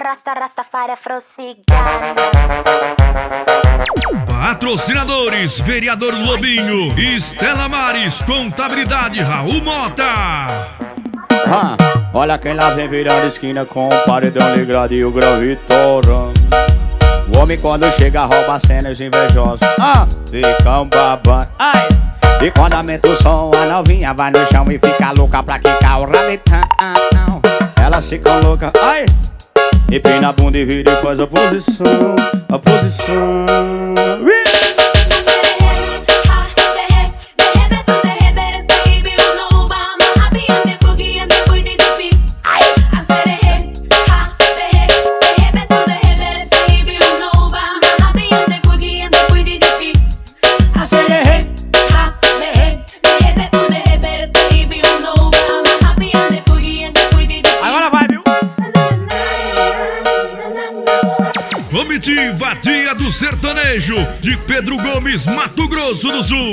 Rastafari Afrocigano. Patrocinadores: Vereador Lobinho, Estela Maris, Contabilidade Raul Mota. Olha quem lá vem virando esquina com o paredão ligado e o gravitorando. O homem quando chega rouba cenas invejosos, ficam babando. E quando aumenta o som, a novinha vai no chão e fica louca pra quicar o rabetão. Elas ficam loucas, empina a bunda e vira e faz a posição, a posição. Comitiva Dia do Sertanejo de Pedro Gomes, Mato Grosso do Sul.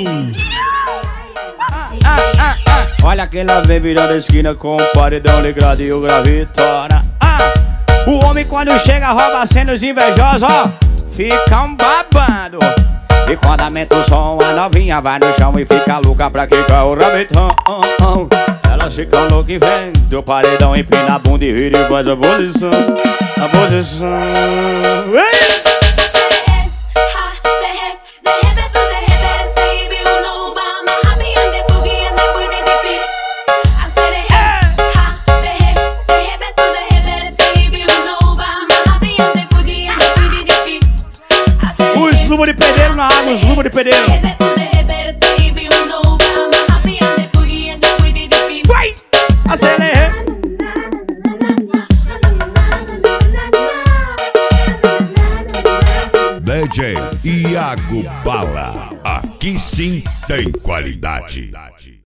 Olha quem lá vem virando a esquina com o paredão ligado e o gravitora. O homem quando chega rouba cenas invejosos, ficam babando. E quando aumenta o som, a novinha vai no chão e fica louca pra quicar o rabetão. Elas ficam loucas e vem do paredão, empina a bunda e vira e faz a posição, a posição. Os luvos de pedreiro na água, os luvos de pedreiro. Vai! Acelera! DJ Iago Bala, aqui sim tem qualidade.